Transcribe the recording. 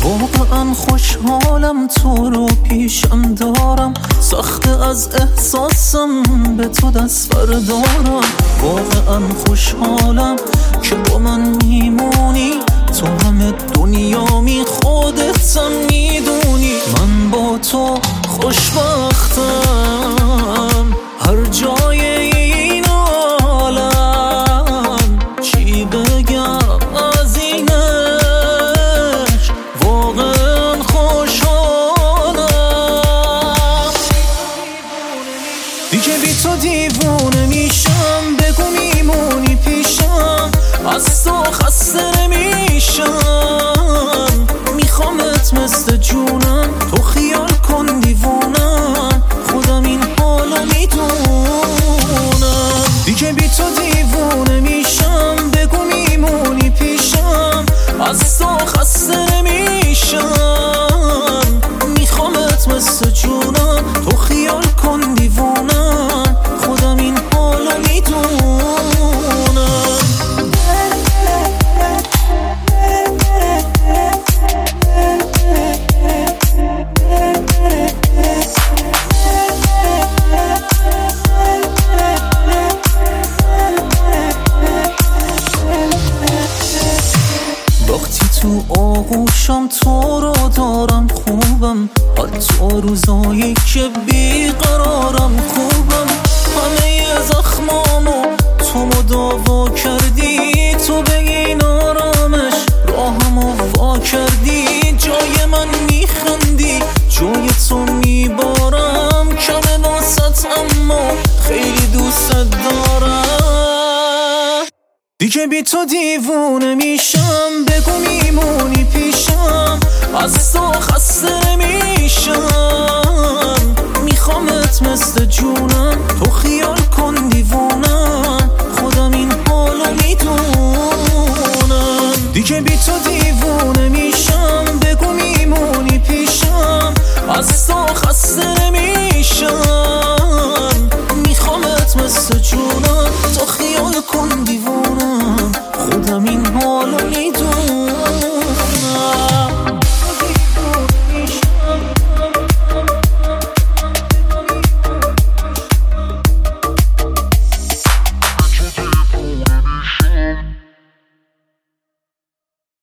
واقعا خوشحالم تو رو پیشم دارم، سخت از احساسم به تو دست بردارم. واقعا خوشحالم که با من میمونی، تو همه دنیامی خودتم میدونی. من با تو خوشبختم هر جای این عالم، چی بگم از اینش، واقعا خوشحالم. دیگه بی تو دیوونه میشم، بگو میمونی پیشم، از تو خسته نمیشم. میخوامت مثل جونم، تو خیال کن دیوونم، خودم این حالو میدونم. دیگه بی تو دیوونه میشم، بگو میمونی پیشم، از تو خسته نمیشم. میخوامت مثل جونم، تو خیال کن دیوونم، خودم این حالو میدونم. وقتی تو آغوشم تو رو دارم خوبم، حتی روزایی که بیقرارم خوبم. همه زخمامو تو مداوا کردی، تو به این آرامش راهمو وا کردی. جای من میخندی، جای تو میبارم، کم ناست اما خیلی دوست دارم. دیگه بی تو دیوونه میشم، بگو میمونی پیشم، از تو خسته نمیشم.